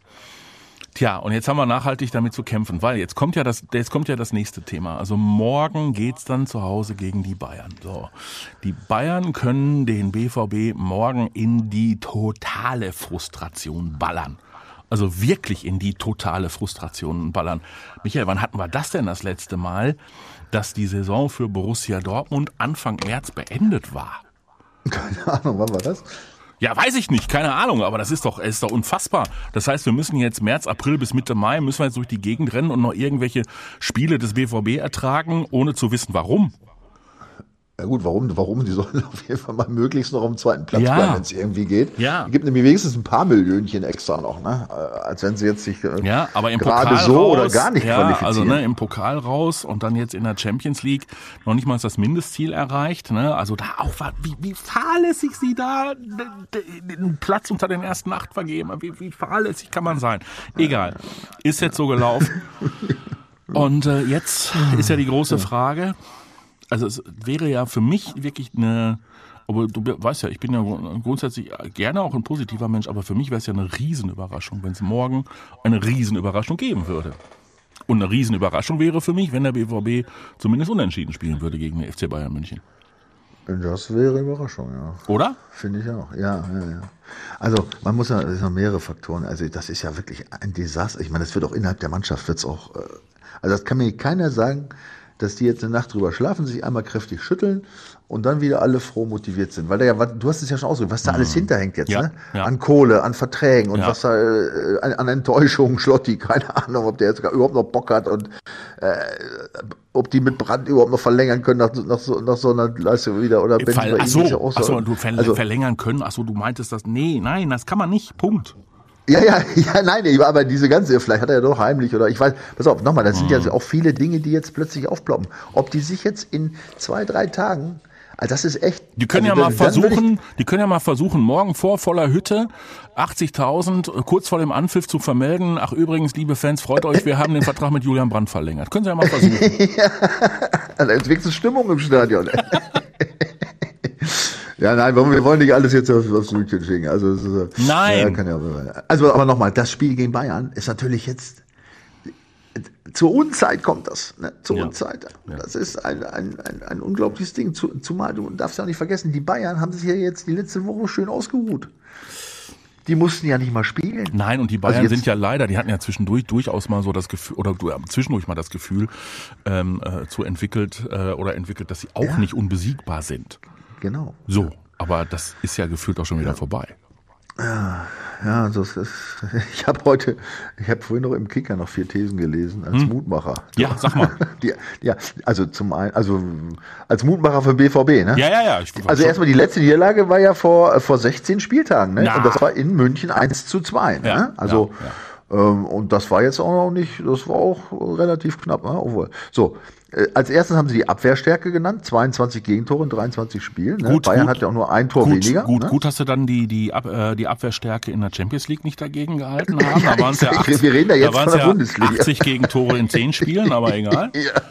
tja, und jetzt haben wir nachhaltig damit zu kämpfen, weil jetzt kommt ja das, jetzt kommt ja das nächste Thema. Also morgen geht's dann zu Hause gegen die Bayern. So, die Bayern können den B V B morgen in die totale Frustration ballern. Also wirklich in die totale Frustration ballern. Michael, wann hatten wir das denn das letzte Mal, dass die Saison für Borussia Dortmund Anfang März beendet war? Keine Ahnung, wann war das? Ja, weiß ich nicht, keine Ahnung, aber das ist doch, ist doch unfassbar. Das heißt, wir müssen jetzt März, April bis Mitte Mai, müssen wir jetzt durch die Gegend rennen und noch irgendwelche Spiele des B V B ertragen, ohne zu wissen, warum. Ja gut, warum? Warum? Die sollen auf jeden Fall mal möglichst noch am zweiten Platz ja. bleiben, wenn es irgendwie geht. Ja. Es gibt nämlich wenigstens ein paar Millionchen extra noch, ne? Als wenn sie jetzt sich äh, ja, aber im gerade Pokal so raus, oder gar nicht ja, qualifizieren. Also ne, im Pokal raus und dann jetzt in der Champions League noch nicht mal das Mindestziel erreicht. Ne? Also da auch, wie, wie fahrlässig sie da den Platz unter den ersten acht vergeben. Wie, wie fahrlässig kann man sein? Egal, ist jetzt so gelaufen. Und äh, jetzt ist ja die große Frage. Also es wäre ja für mich wirklich eine, aber du weißt ja, ich bin ja grundsätzlich gerne auch ein positiver Mensch, aber für mich wäre es ja eine Riesenüberraschung, wenn es morgen eine Riesenüberraschung geben würde. Und eine Riesenüberraschung wäre für mich, wenn der B V B zumindest unentschieden spielen würde gegen den F C Bayern München. Das wäre Überraschung, ja. Oder? Finde ich auch, ja, ja, ja. Also man muss ja, es sind noch mehrere Faktoren, also das ist ja wirklich ein Desaster. Ich meine, das wird auch innerhalb der Mannschaft, wird's auch, also das kann mir keiner sagen, dass die jetzt eine Nacht drüber schlafen, sich einmal kräftig schütteln und dann wieder alle froh motiviert sind. Weil da ja, du hast es ja schon ausgedrückt, was da alles hinterhängt jetzt, ja, ne? Ja. An Kohle, an Verträgen und ja. was da äh, an, an Enttäuschung, Schlotti, keine Ahnung, ob der jetzt überhaupt noch Bock hat und äh, ob die mit Brandt überhaupt noch verlängern können nach, nach, so, nach so einer Leistung wieder oder wenn Fall, ach so, ja auch so. Ach so, du ver- also, verlängern können, ach so, du meintest das, nee, nein, das kann man nicht, Punkt. Ja, ja, ja, nein, aber diese ganze, vielleicht hat er ja doch heimlich oder ich weiß, pass auf, nochmal, das sind ja auch viele Dinge, die jetzt plötzlich aufploppen. Ob die sich jetzt in zwei, drei Tagen, also das ist echt. Die können also ja mal versuchen, die können ja mal versuchen, morgen vor voller Hütte achtzigtausend kurz vor dem Anpfiff zu vermelden. Ach übrigens, liebe Fans, freut euch, wir haben den Vertrag mit Julian Brandt verlängert. Können Sie ja mal versuchen. Ja, da ist wenigstens Stimmung im Stadion. Ja, nein, wir wollen nicht alles jetzt aufs auf München schicken. Also, so, nein. Ja, kann ja, also, aber nochmal, das Spiel gegen Bayern ist natürlich jetzt, zur Unzeit kommt das, ne? Zur ja. Unzeit. Ja. Das ist ein, ein, ein, ein unglaubliches Ding. Zumal, du darfst ja auch nicht vergessen, die Bayern haben sich ja jetzt die letzte Woche schön ausgeruht. Die mussten ja nicht mal spielen. Nein, und die Bayern also sind ja leider, die hatten ja zwischendurch durchaus mal so das Gefühl, oder zwischendurch mal das Gefühl, ähm, äh, zu entwickelt, äh, oder entwickelt, dass sie auch ja. nicht unbesiegbar sind. Genau. So, aber das ist ja gefühlt auch schon wieder ja. vorbei. Ja, ja, also es ist, ich habe heute, ich habe vorhin noch im Kicker noch vier Thesen gelesen als hm. Mutmacher. Ja, sag mal. Die, ja, also zum einen, also als Mutmacher für B V B, ne? Ja, ja, ja. Ich also erstmal die letzte Niederlage war ja vor, vor sechzehn Spieltagen, ne? Na. Und das war in München eins zu zwei, ne? Ja, also, ja, ja. Ähm, und das war jetzt auch noch nicht, das war auch relativ knapp, ne? Obwohl. So. Als erstes haben sie die Abwehrstärke genannt, zweiundzwanzig Gegentore in dreiundzwanzig Spielen. Ne? Gut, Bayern gut, hat ja auch nur ein Tor gut, weniger. Gut, ne? gut, dass sie dann die, die, Ab, äh, die Abwehrstärke in der Champions League nicht dagegen gehalten haben. Da waren es ja, achtzig, wir reden da jetzt da von der ja Bundesliga. achtzig Gegentore in zehn Spielen, aber egal. Ja.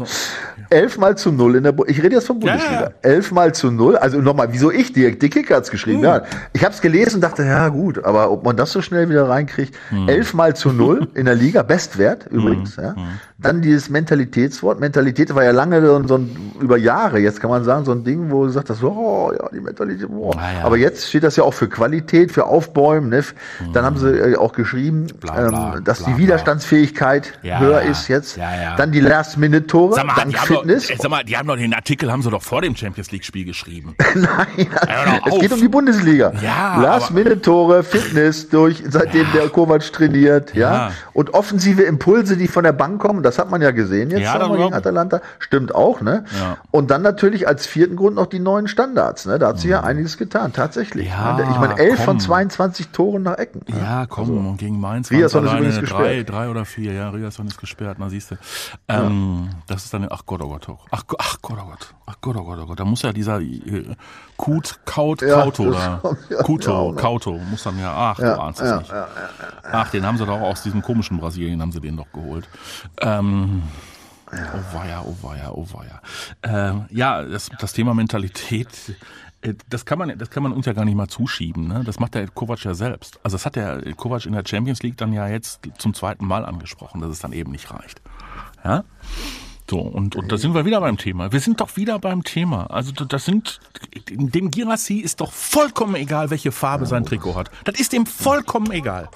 Elfmal zu null in der Bu Ich rede jetzt von Bundesliga. Ja, ja. Elfmal zu null. Also nochmal, wieso ich? Die, die Kicker hat's geschrieben. Hm. Ja, ich habe es gelesen und dachte, ja gut, aber ob man das so schnell wieder reinkriegt. Hm. Elfmal zu null in der Liga, Bestwert übrigens. Hm. Ja. Hm. Dann dieses Mentalitätswort. Mentalität war ja lange so, so ein, über Jahre, jetzt kann man sagen, so ein Ding, wo du sagst, das so, oh ja, die Mentalität. Oh. Ja. Aber jetzt steht das ja auch für Qualität, für Aufbäumen. Ne? Hm. Dann haben sie auch geschrieben, bla, bla, ähm, dass bla, die Widerstandsfähigkeit ja, höher ja. ist jetzt. Ja, ja. Dann die Last-Minute-Tore. Sag mal, dann die Fitness. Doch, sag mal, die haben doch den Artikel, haben sie doch vor dem Champions-League-Spiel geschrieben. Nein, ja, es geht um die Bundesliga. Ja, Last-Minute-Tore, Fitness durch, seitdem ja. der Kovac trainiert, ja. ja. Und offensive Impulse, die von der Bank kommen, das hat man ja gesehen jetzt ja, gegen Atalanta. Stimmt auch, ne? Ja. Und dann natürlich als vierten Grund noch die neuen Standards, ne? Da hat sich ja einiges getan, tatsächlich. Ja, ich meine, elf komm. von zweiundzwanzig Toren nach Ecken. Ja, ja komm, also, und gegen Mainz waren es alleine drei, gesperrt. drei oder vier, ja, Riasson ist gesperrt, na siehst du. Ähm, ja. Das ist dann, ach Gott, oh Gott, oh. ach, ach Gott, oh Gott, ach Gott, oh Gott, oh Gott, da muss ja dieser äh, Kut, Kaut, ja, Kauto oder ja, Kuto, ja, Kauto, muss dann ja, ach, ja, du ahnst ja, es nicht. Ja, ja, ja. Ach, den haben sie doch aus diesem komischen Brasilien, haben sie den doch geholt. Ähm, Ja. Oh weia, oh weia, oh weia. Ähm, ja, das, das Thema Mentalität, das kann man, das kann man uns ja gar nicht mal zuschieben. Ne? Das macht der Kovac ja selbst. Also das hat der Kovac in der Champions League dann ja jetzt zum zweiten Mal angesprochen, dass es dann eben nicht reicht. Ja? So, und, und da sind wir wieder beim Thema. Wir sind doch wieder beim Thema. Also das sind, dem Guirassy ist doch vollkommen egal, welche Farbe sein Trikot hat. Das ist dem vollkommen egal.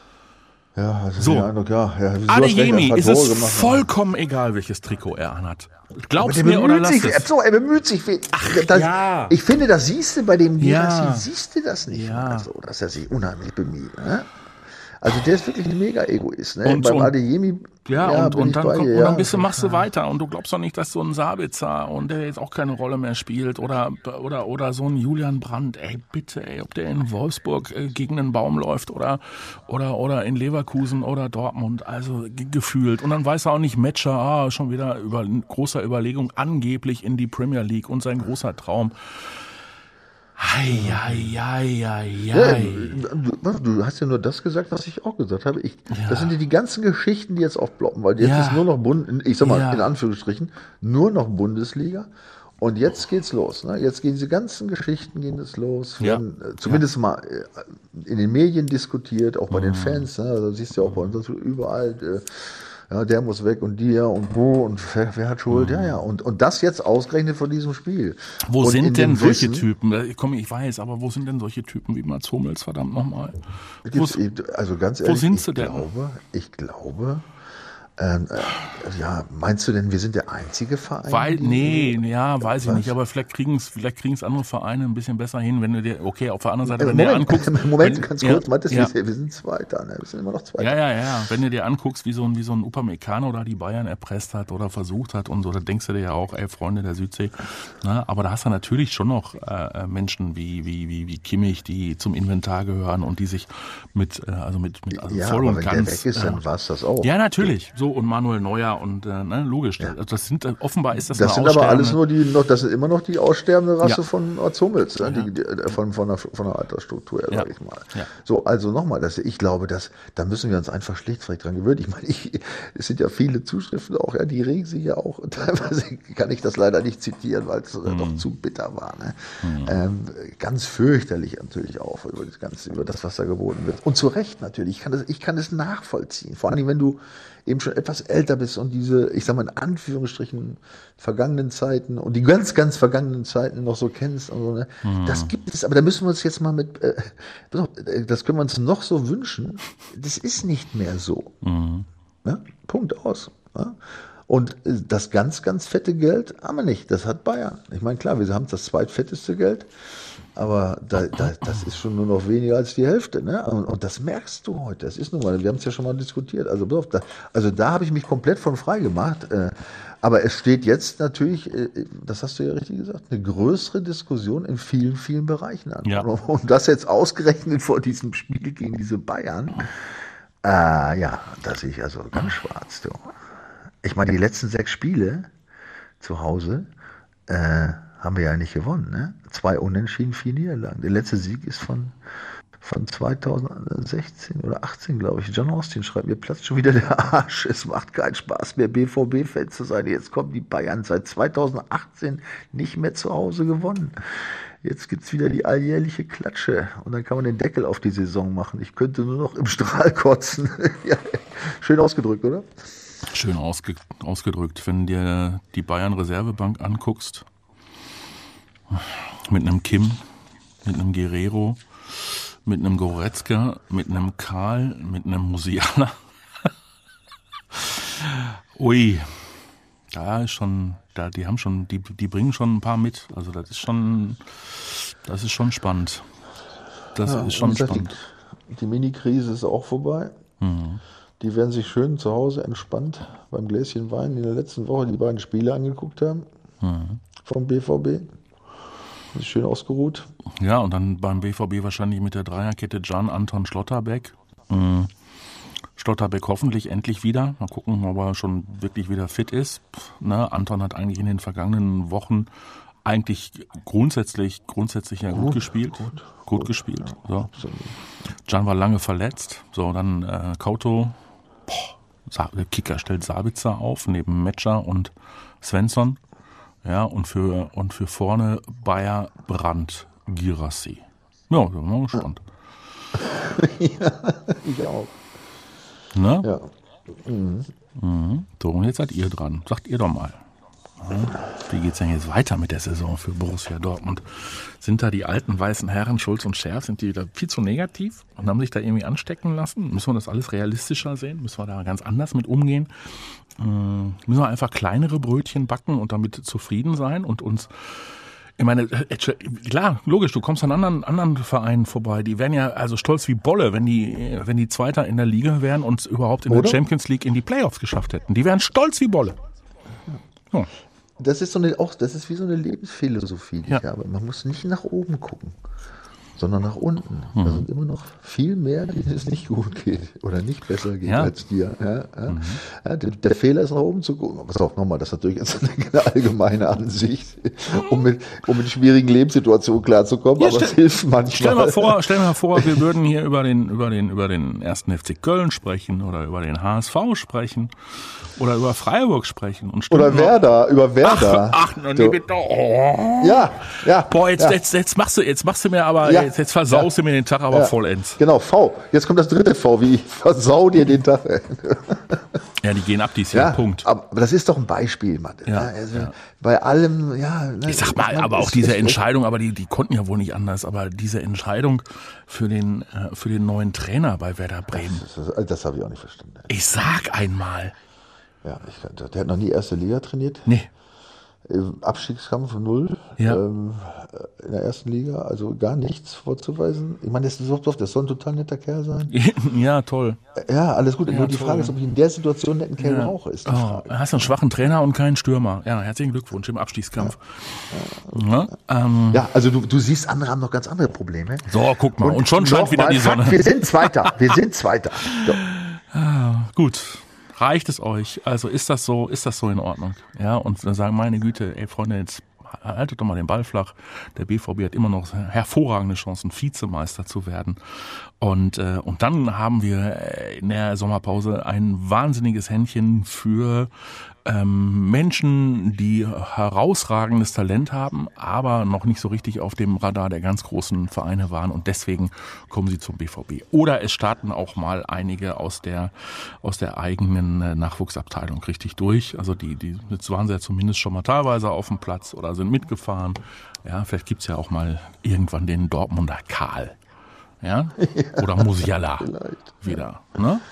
Ja, also so. Eindruck, ja, ja, Adeyemi ist es vollkommen egal, welches Trikot er anhat. Glaubst mir oder lass es? So, er bemüht sich. Ach, das, ja. Ich finde, das siehst du bei dem Guirassy, ja. siehst du das nicht ja. mehr so, dass er sich unheimlich bemüht. Ne? Also der ist wirklich ein Mega-Egoist. Ne? Und, Beim und, Adeyemi, ja, ja, und, und, dann, kommt, dir, und dann ja. bist du, machst du weiter und du glaubst doch nicht, dass so ein Sabitzer und der jetzt auch keine Rolle mehr spielt oder, oder, oder so ein Julian Brandt, ey, bitte, ey, ob der in Wolfsburg äh, gegen einen Baum läuft oder, oder, oder in Leverkusen oder Dortmund, also g- gefühlt. Und dann weiß er auch nicht, Matcher, ah, schon wieder über großer Überlegung, angeblich in die Premier League und sein großer Traum. Hei, hei, hei, hei, hei. Ja, du, du hast ja nur das gesagt, was ich auch gesagt habe. Ich, ja. Das sind ja die ganzen Geschichten, die jetzt aufploppen, weil jetzt ja. ist nur noch Bund, ich sag mal ja. in Anführungsstrichen, nur noch Bundesliga. Und jetzt geht's los. Ne? Jetzt gehen diese ganzen Geschichten gehen es los. Werden, ja. äh, zumindest ja. mal äh, in den Medien diskutiert, auch bei mhm. den Fans. Ne? Also siehst du ja auch bei uns überall. Äh, Ja, der muss weg und die ja und wo und wer, wer hat Schuld? Mhm. Ja, ja. Und, und das jetzt ausgerechnet von diesem Spiel. Wo und sind denn solche Wissen, Typen? Komm, ich weiß, aber wo sind denn solche Typen wie Mats Hummels, verdammt nochmal? Also ganz ehrlich, wo sind ich, sie denn? Glaube, ich glaube, ähm, äh, ja, meinst du denn, wir sind der einzige Verein? Weil, nee, ja, weiß ich was? nicht, aber vielleicht kriegen es vielleicht kriegen's andere Vereine ein bisschen besser hin, wenn du dir, okay, auf der anderen Seite, wenn Moment, du dir anguckst. Moment, wenn, ganz ja, kurz, meintest ja. wir, wir sind Zweiter, ne? Wir sind immer noch Zweiter. Ja, ja, ja, wenn du dir anguckst, wie so ein, wie so ein Upamecano da die Bayern erpresst hat oder versucht hat und so, da denkst du dir ja auch, ey, Freunde der Südsee, na, aber da hast du natürlich schon noch äh, Menschen wie, wie, wie, wie Kimmich, die zum Inventar gehören und die sich mit, äh, also mit, mit also ja, voll aber und wenn ganz. Der weg ist, dann war es das auch. Ja, natürlich, so, und Manuel Neuer und äh, ne, logisch. Ja. Das sind äh, offenbar ist das. Das eine sind aber alles nur die noch, das ist immer noch die aussterbende Rasse ja. von Mats Hummels, ne? Ja. die, die, von, von, der, von der Altersstruktur her, ja. sag ich mal. Ja. So, also nochmal, das, ich glaube, dass, da müssen wir uns einfach schlichtweg dran gewöhnen. Ich meine, ich, es sind ja viele Zuschriften auch, ja, die regen sich ja auch, teilweise kann ich das leider nicht zitieren, weil es mhm. doch zu bitter war. Ne? Mhm. Ähm, ganz fürchterlich natürlich auch über das Ganze, über das, was da geboten wird. Und zu Recht natürlich, ich kann das, ich kann das nachvollziehen. Vor allem, wenn du eben schon etwas älter bist und diese, ich sag mal in Anführungsstrichen, vergangenen Zeiten und die ganz, ganz vergangenen Zeiten noch so kennst und so, ne? Mhm. Das gibt es, aber da müssen wir uns jetzt mal mit, äh, das können wir uns noch so wünschen, das ist nicht mehr so. Mhm. Ne? Punkt aus. Ne? Und das ganz, ganz fette Geld haben wir nicht, das hat Bayern. Ich meine, klar, wir haben das zweitfetteste Geld, Aber da, da, das ist schon nur noch weniger als die Hälfte, ne? Und, und das merkst du heute. Das ist nun mal, wir haben es ja schon mal diskutiert. Also, pass auf, da, also da habe ich mich komplett von frei gemacht. Äh, aber es steht jetzt natürlich, äh, das hast du ja richtig gesagt, eine größere Diskussion in vielen, vielen Bereichen an. Ja. Und, und das jetzt ausgerechnet vor diesem Spiel gegen diese Bayern. Äh, ja, da sehe ich also ganz schwarz. Du. Ich meine, die letzten sechs Spiele zu Hause, äh, haben wir ja nicht gewonnen, ne? Zwei Unentschieden, vier Niederlagen. Der letzte Sieg ist von, von zweitausendsechzehn oder achtzehn, glaube ich. John Austin schreibt, mir platzt schon wieder der Arsch. Es macht keinen Spaß mehr, B V B-Fan zu sein. Jetzt kommen die Bayern seit zweitausendachtzehn nicht mehr zu Hause gewonnen. Jetzt gibt's wieder die alljährliche Klatsche. Und dann kann man den Deckel auf die Saison machen. Ich könnte nur noch im Strahl kotzen. Ja, schön ausgedrückt, oder? Schön ausge, ausgedrückt. Wenn du dir die Bayern-Reservebank anguckst, mit einem Kim, mit einem Guerrero, mit einem Goretzka, mit einem Karl, mit einem Musiala. Ui, da ist schon, da, die haben schon, die, die bringen schon ein paar mit. Also das ist schon, das ist schon spannend. Das ja, ist schon gesagt, spannend. Die, die Mini-Krise ist auch vorbei. Mhm. Die werden sich schön zu Hause entspannt beim Gläschen Wein in der letzten Woche die beiden Spiele angeguckt haben. Mhm. Vom B V B. Schön ausgeruht. Ja, und dann beim B V B wahrscheinlich mit der Dreierkette Can, Anton, Schlotterbeck. Mhm. Schlotterbeck hoffentlich endlich wieder. Mal gucken, ob er schon wirklich wieder fit ist. Ne? Anton hat eigentlich in den vergangenen Wochen eigentlich grundsätzlich, grundsätzlich ja gut, gut gespielt. Gut, gut, gut gespielt. Ja, so. Can war lange verletzt. So, dann äh, Kauto. Boah, der Kicker stellt Sabitzer auf, neben Metscher und Svensson. Ja, und für, und für vorne Bayer, Brandt, Girassi. Ja, da bin ich mal gespannt. Ja, ich auch. Ne? Ja. Mhm. Mhm. So, und jetzt seid ihr dran. Sagt ihr doch mal. Wie geht's denn jetzt weiter mit der Saison für Borussia Dortmund? Sind da die alten weißen Herren Schulz und Scherf, sind die da viel zu negativ und haben sich da irgendwie anstecken lassen? Müssen wir das alles realistischer sehen? Müssen wir da ganz anders mit umgehen? Ähm, müssen wir einfach kleinere Brötchen backen und damit zufrieden sein und uns, ich meine, klar, logisch, du kommst an anderen, anderen Vereinen vorbei, die wären ja also stolz wie Bolle, wenn die, wenn die Zweiter in der Liga wären und überhaupt in Oder? der Champions League in die Playoffs geschafft hätten. Die wären stolz wie Bolle. Ja. Das ist so eine, auch, das ist wie so eine Lebensphilosophie, die ja. ich habe. Man muss nicht nach oben gucken, sondern nach unten. Mhm. Da sind immer noch viel mehr, denen es nicht gut geht oder nicht besser geht ja. als dir. Ja, ja. Mhm. Ja, der, der Fehler ist nach oben zu gucken. Pass auf, nochmal, das ist natürlich jetzt eine allgemeine Ansicht, um mit, um mit schwierigen Lebenssituationen klarzukommen, ja, aber stell, es hilft manchmal. Stell mal vor, stell mal vor, wir würden hier über den, über den, über den ersten F C Köln sprechen oder über den H S V sprechen. Oder über Freiburg sprechen. Und Oder Werder, über Werder. Ach, ach nee, bitte. Oh. Ja, ja. Boah, jetzt, ja. jetzt, jetzt machst du, jetzt machst du mir aber, ja. jetzt, jetzt versaust ja. du mir den Tag aber ja. vollends. Genau, V. Jetzt kommt das dritte V, wie versau dir den Tag. Ja, die gehen ab dieses Jahr, ja, Punkt. Aber das ist doch ein Beispiel, Mann. Ja, also ja. Bei allem, ja. Ne, ich sag mal, man, aber auch ist, diese ist, Entscheidung, aber die, die konnten ja wohl nicht anders, aber diese Entscheidung für den, für den neuen Trainer bei Werder Bremen. Das, das, das habe ich auch nicht verstanden. Ich sag einmal. Ja, ich, der hat noch nie erste Liga trainiert. Nee. Abstiegskampf null ja. ähm, in der ersten Liga, also gar nichts vorzuweisen. Ich meine, das, ist, das soll ein total netter Kerl sein. Ja, toll. Ja, alles gut. Ja, Nur die toll. Frage ist, ob ich in der Situation einen netten Kerl ja. brauche, ist die oh, Frage. Hast du einen schwachen Trainer und keinen Stürmer. Ja, herzlichen Glückwunsch im Abstiegskampf. Ja, ja, ähm. ja also du, du siehst, andere haben noch ganz andere Probleme. So, guck mal. Und, und schon scheint wieder mal, die Sonne. Fakt, wir sind Zweiter. Wir sind Zweiter. So. Ah, gut. Reicht es euch? Also ist das so, ist das so in Ordnung? Ja, und dann sagen, meine Güte, ey Freunde, jetzt haltet doch mal den Ball flach. Der B V B hat immer noch hervorragende Chancen, Vizemeister zu werden. Und, äh, und dann haben wir in der Sommerpause ein wahnsinniges Händchen für ähm, Menschen, die herausragendes Talent haben, aber noch nicht so richtig auf dem Radar der ganz großen Vereine waren und deswegen kommen sie zum B V B. Oder es starten auch mal einige aus der aus der eigenen äh, Nachwuchsabteilung richtig durch. Also die die jetzt waren sie ja zumindest schon mal teilweise auf dem Platz oder sind mitgefahren. Ja, vielleicht gibt's ja auch mal irgendwann den Dortmunder Karl. Ja? Oder Musiala Vielleicht. wieder. Ne?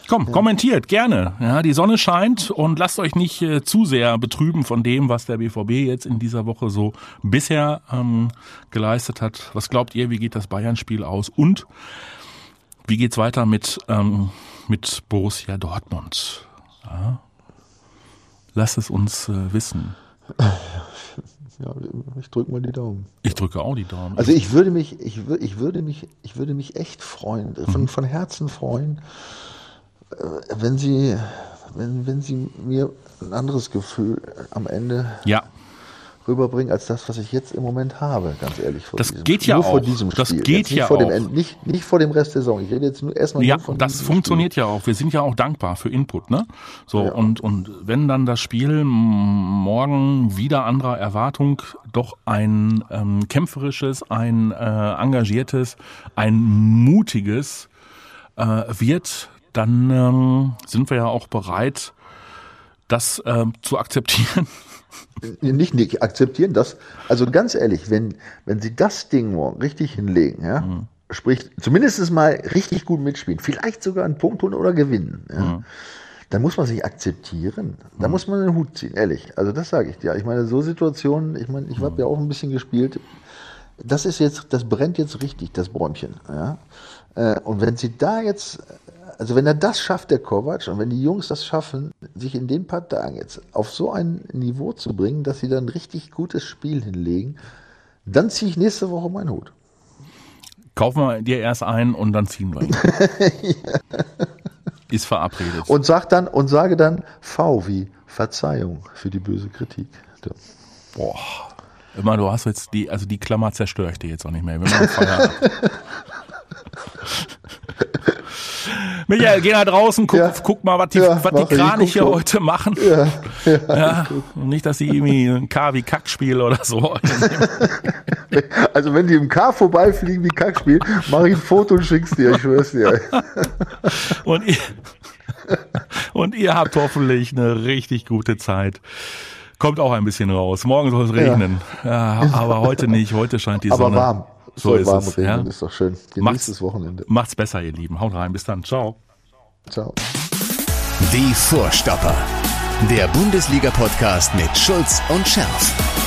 Komm, ja. kommentiert gerne. Ja, die Sonne scheint und lasst euch nicht äh, zu sehr betrüben von dem, was der B V B jetzt in dieser Woche so bisher ähm, geleistet hat. Was glaubt ihr, wie geht das Bayern-Spiel aus? Und wie geht's weiter mit, ähm, mit Borussia Dortmund? Ja. Lasst es uns äh, wissen. Ja, ich drücke mal die Daumen. Ich drücke auch die Daumen. Also ich würde mich, ich, ich würde mich, ich würde mich echt freuen, von, mhm. von Herzen freuen, wenn Sie, wenn, wenn Sie mir ein anderes Gefühl am Ende ja. rüberbringen als das, was ich jetzt im Moment habe, ganz ehrlich. Vor das diesem, geht ja nur auch. Vor diesem das Spiel. geht nicht ja vor auch. Dem, nicht, nicht vor dem Rest der Saison. Ich rede jetzt nur erstmal ja, nur von das funktioniert Spiel. ja auch. Wir sind ja auch dankbar für Input, ne? So ja. und und wenn dann das Spiel morgen wieder anderer Erwartung doch ein ähm, kämpferisches, ein äh, engagiertes, ein mutiges äh, wird, dann ähm, sind wir ja auch bereit, das äh, zu akzeptieren. Nicht, nicht akzeptieren das. Also ganz ehrlich, wenn, wenn Sie das Ding morgen richtig hinlegen, ja, mhm. sprich, zumindest mal richtig gut mitspielen, vielleicht sogar einen Punkt holen oder gewinnen, ja, mhm. dann muss man sich akzeptieren. Da mhm. muss man den Hut ziehen, ehrlich. Also das sage ich dir. Ich meine, so Situationen, ich meine, ich habe mhm. ja auch ein bisschen gespielt. Das ist jetzt, das brennt jetzt richtig, das Bäumchen. Ja. Und wenn Sie da jetzt, also wenn er das schafft, der Kovac, und wenn die Jungs das schaffen, sich in den paar Tagen jetzt auf so ein Niveau zu bringen, dass sie dann ein richtig gutes Spiel hinlegen, dann ziehe ich nächste Woche meinen Hut. Kaufen wir dir erst ein und dann ziehen wir ihn. ja. Ist verabredet. Und sag dann, und sage dann V wie Verzeihung für die böse Kritik. Ja. Boah. Immer, du hast jetzt die, also die Klammer zerstöre ich dir jetzt auch nicht mehr. Wir machen Feierabend. Michael, geh nach draußen, guck, ja. guck mal, was die, ja, was die Kraniche hier heute machen. Ja, ja, ja, nicht, dass sie irgendwie ein K wie Kackspiel oder so. Also wenn die im K vorbeifliegen wie Kackspiel, mache ich ein Foto und schick's dir, ich schwör's dir. Und ihr, und ihr habt hoffentlich eine richtig gute Zeit. Kommt auch ein bisschen raus. Morgen soll es regnen. Ja. Ja, aber heute nicht. Heute scheint die Sonne. Aber warm. So soll ist warm es. regnen, Ja? ist doch schön. Genießt das Wochenende. Macht's besser, ihr Lieben. Haut rein. Bis dann. Ciao. Ciao. Die Vorstopper. Der Bundesliga-Podcast mit Schulz und Scherf.